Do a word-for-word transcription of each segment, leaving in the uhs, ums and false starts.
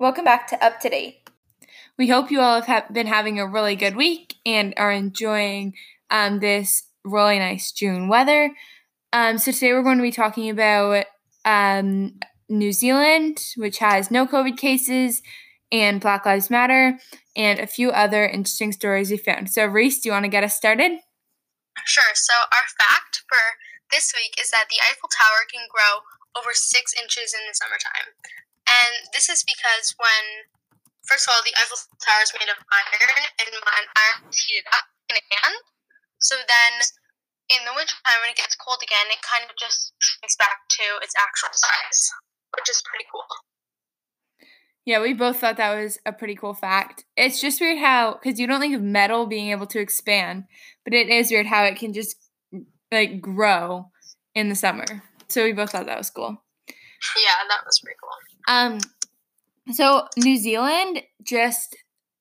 Welcome back to Up to Date. We hope you all have ha- been having a really good week and are enjoying um, this really nice June weather. Um, so today we're going to be talking about um, New Zealand, which has no COVID cases, and Black Lives Matter, and a few other interesting stories we found. So Reese, do you want to get us started? Sure. So our fact for this week is that the Eiffel Tower can grow over six inches in the summertime. And this is because when, first of all, the Eiffel Tower is made of iron, and when iron is heated up in a pan, so then in the wintertime when it gets cold again, it kind of just shrinks back to its actual size, which is pretty cool. Yeah, we both thought that was a pretty cool fact. It's just weird how, because you don't think of metal being able to expand, but it is weird how it can just, like, grow in the summer. So we both thought that was cool. Yeah, that was pretty cool. Um, so New Zealand just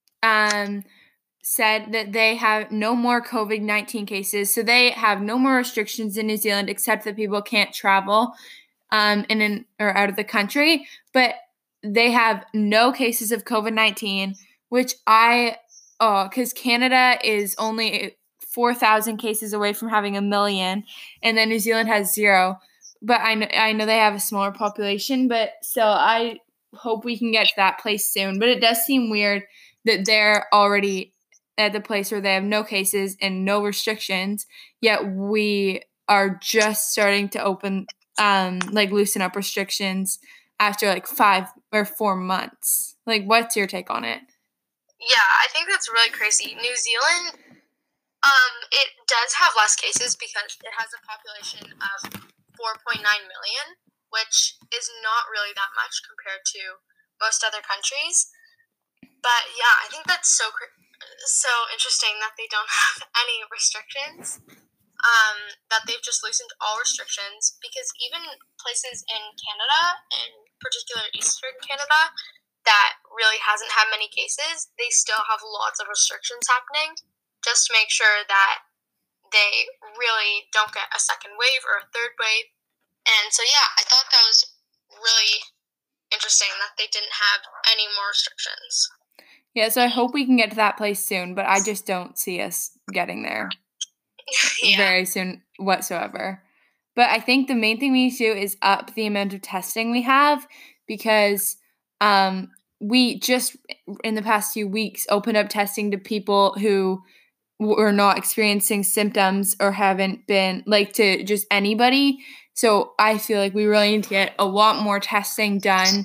um said that they have no more COVID nineteen cases. So they have no more restrictions in New Zealand except that people can't travel um in and or out of the country. But they have no cases of COVID nineteen, which I, oh, because Canada is only four thousand cases away from having a million, and then New Zealand has zero. But I know, I know they have a smaller population, but still, I hope we can get to that place soon. But it does seem weird that they're already at the place where they have no cases and no restrictions, yet we are just starting to open, um, like loosen up restrictions after like five or four months. Like, what's your take on it? Yeah, I think that's really crazy. New Zealand, um, it does have less cases because it has a population of four point nine million, which is not really that much compared to most other countries. But yeah, I think that's so so interesting that they don't have any restrictions. Um, that they've just loosened all restrictions, because even places in Canada, in particular Eastern Canada, that really hasn't had many cases, they still have lots of restrictions happening just to make sure that they really don't get a second wave or a third wave. And so, yeah, I thought that was really interesting that they didn't have any more restrictions. Yeah, so I hope we can get to that place soon, but I just don't see us getting there yeah. very soon whatsoever. But I think the main thing we need to do is up the amount of testing we have, because um, we just, in the past few weeks, opened up testing to people who were not experiencing symptoms or haven't been, like, to just anybody. So I feel like we really need to get a lot more testing done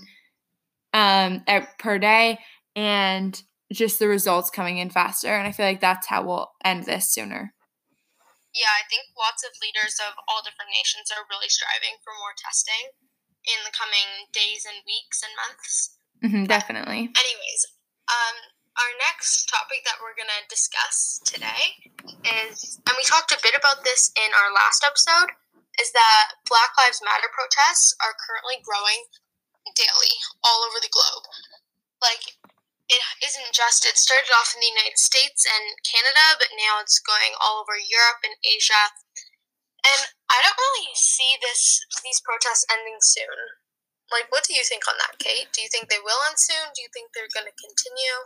um, at, per day, and just the results coming in faster. And I feel like that's how we'll end this sooner. Yeah, I think lots of leaders of all different nations are really striving for more testing in the coming days and weeks and months. Mm-hmm, definitely. But anyways, um, our next topic that we're going to discuss today is, and we talked a bit about this in our last episode, is that Black Lives Matter protests are currently growing daily all over the globe. Like, it isn't just, it started off in the United States and Canada, but now it's going all over Europe and Asia. And I don't really see this these protests ending soon. Like, what do you think on that, Kate? Do you think they will end soon? Do you think they're going to continue?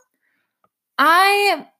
I,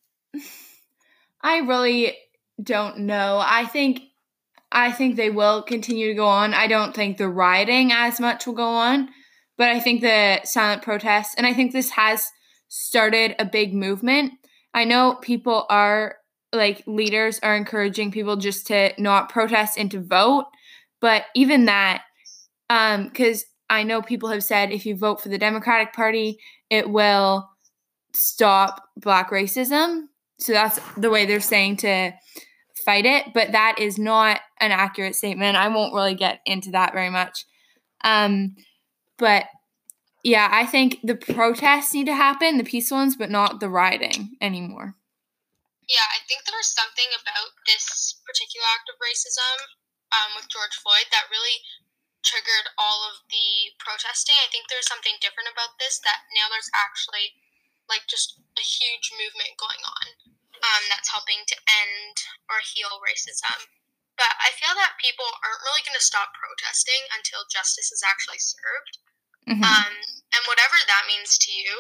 I really don't know. I think, I think they will continue to go on. I don't think the rioting as much will go on, but I think the silent protests, and I think this has started a big movement. I know people are, like, leaders are encouraging people just to not protest and to vote, but even that, um, because I know people have said if you vote for the Democratic Party, it will stop Black racism. So that's the way they're saying to fight it, but that is not an accurate statement. I won't really get into that very much. Um, but yeah, I think the protests need to happen, the peaceful ones, but not the rioting anymore. Yeah, I think there was something about this particular act of racism um, with George Floyd that really triggered all of the protesting. I think there's something different about this, that now there's actually, like, just a huge movement going on um, that's helping to end or heal racism. But I feel that people aren't really going to stop protesting until justice is actually served. Mm-hmm. Um, and whatever that means to you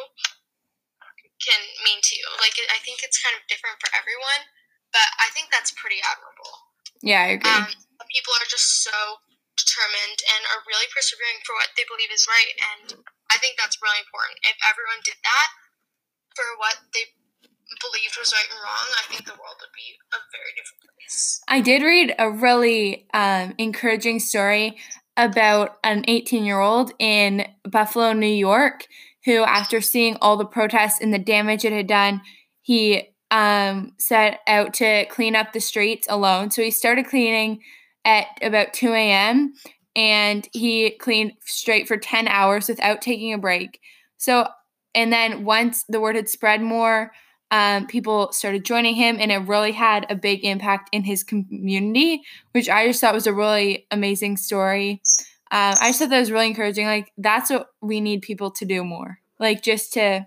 can mean to you. Like, I think it's kind of different for everyone, but I think that's pretty admirable. Yeah, I agree. Um, people are just so determined and are really persevering for what they believe is right, and I think that's really important. If everyone did that for what they believed was right and wrong, I think the world would be a very different place. I did read a really um, encouraging story about an eighteen-year-old in Buffalo, New York, who, after seeing all the protests and the damage it had done, he um, set out to clean up the streets alone. So he started cleaning at about two a.m., and he cleaned straight for ten hours without taking a break. So, and then once the word had spread more, Um, people started joining him, and it really had a big impact in his community, which I just thought was a really amazing story. Um, I just thought that was really encouraging. Like, that's what we need people to do more. Like, just to,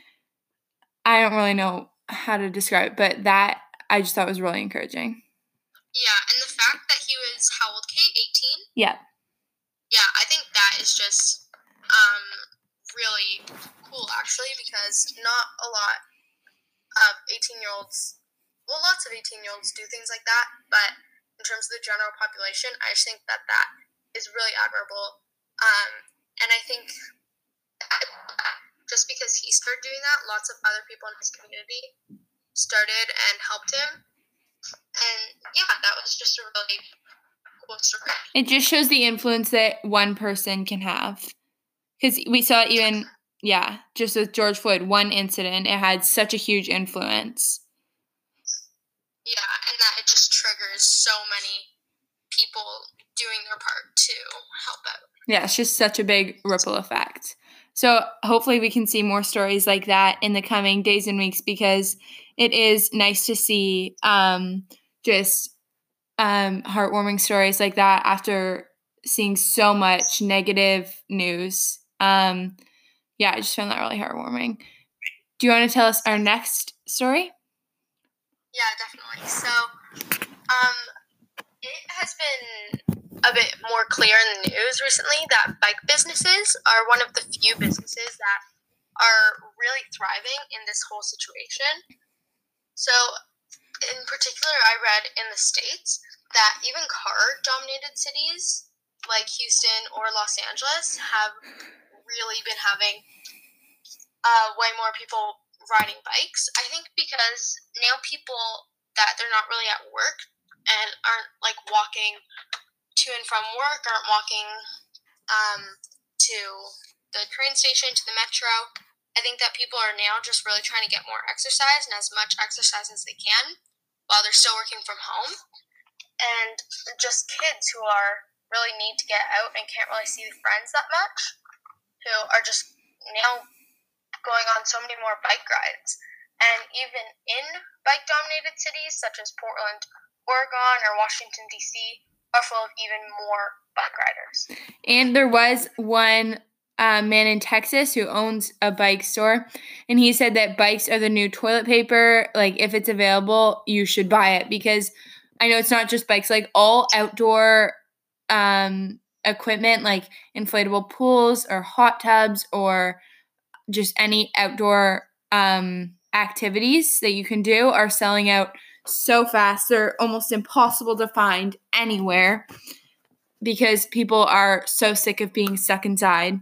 I don't really know how to describe it, but that I just thought was really encouraging. Yeah, and the fact that he was, how old, Kate? eighteen? Yeah. Yeah, I think that is just um, really cool, actually, because not a lot of eighteen-year-olds, well, lots of eighteen-year-olds do things like that, but in terms of the general population, I just think that that is really admirable. Um, and I think that just because he started doing that, lots of other people in his community started and helped him. And yeah, that was just a really cool story. It just shows the influence that one person can have. Because we saw even... Yeah, just with George Floyd, one incident, it had such a huge influence. Yeah, and that it just triggers so many people doing their part to help out. Yeah, it's just such a big ripple effect. So hopefully we can see more stories like that in the coming days and weeks, because it is nice to see um, just um, heartwarming stories like that after seeing so much negative news. Um Yeah, I just found that really heartwarming. Do you want to tell us our next story? Yeah, definitely. So, um, it has been a bit more clear in the news recently that bike businesses are one of the few businesses that are really thriving in this whole situation. So, in particular, I read in the States that even car-dominated cities like Houston or Los Angeles have really been having uh, way more people riding bikes. I think because now people that they're not really at work and aren't like walking to and from work, aren't walking um, to the train station, to the metro. I think that people are now just really trying to get more exercise and as much exercise as they can while they're still working from home. And just kids who are really need to get out and can't really see friends that much, who are just now going on so many more bike rides. And even in bike-dominated cities such as Portland, Oregon, or Washington, D C are full of even more bike riders. And there was one uh, man in Texas who owns a bike store, and he said that bikes are the new toilet paper. Like, if it's available, you should buy it, because I know it's not just bikes. Like, all outdoor um equipment, like inflatable pools or hot tubs or just any outdoor um, activities that you can do, are selling out so fast. They're almost impossible to find anywhere because people are so sick of being stuck inside.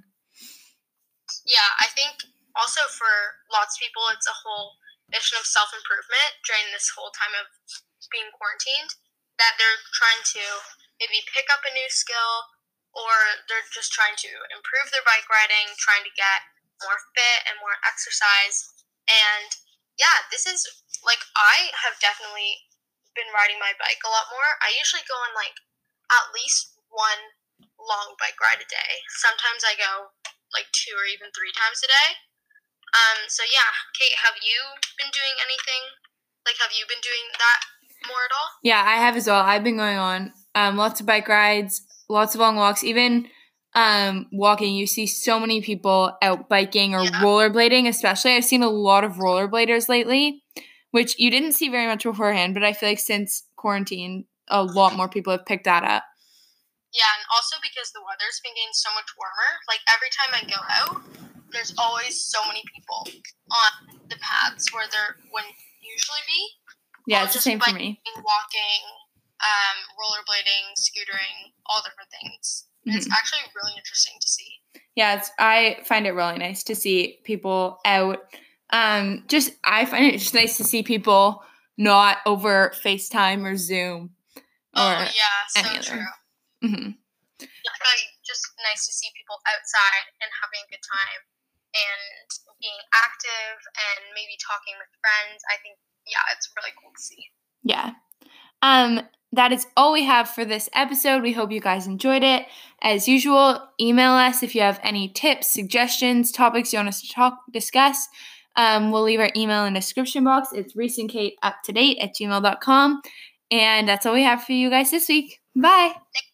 Yeah, I think also for lots of people, it's a whole mission of self-improvement during this whole time of being quarantined, that they're trying to maybe pick up a new skill, or they're just trying to improve their bike riding, trying to get more fit and more exercise. And yeah, this is like, I have definitely been riding my bike a lot more. I usually go on like at least one long bike ride a day. Sometimes I go like two or even three times a day. Um, so yeah, Kate, have you been doing anything? Like, have you been doing that more at all? Yeah, I have as well. I've been going on um, lots of bike rides, lots of long walks, even um, walking. You see so many people out biking or Yeah. rollerblading, especially. I've seen a lot of rollerbladers lately, which you didn't see very much beforehand, but I feel like since quarantine, a lot more people have picked that up. Yeah, and also because the weather's been getting so much warmer. Like, every time I go out, there's always so many people on the paths where there wouldn't usually be. Yeah, All it's the just same for biking, me. walking, um, rollerblading, scootering, all different things. And It's Mhm. actually really interesting to see. Yeah, it's, I find it really nice to see people out. Um, just I find it just nice to see people not over FaceTime or Zoom or Oh, yeah, so any other. true. hmm It's really just nice to see people outside and having a good time and being active and maybe talking with friends. I think, yeah, it's really cool to see. Yeah. Um, that is all we have for this episode. We hope you guys enjoyed it. As usual, email us if you have any tips, suggestions, topics you want us to talk discuss. Um, we'll leave our email in the description box. It's recentkateuptodate at gmail dot com. And that's all we have for you guys this week. Bye. Thanks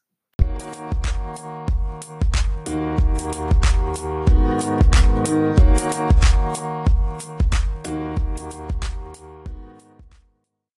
for listening.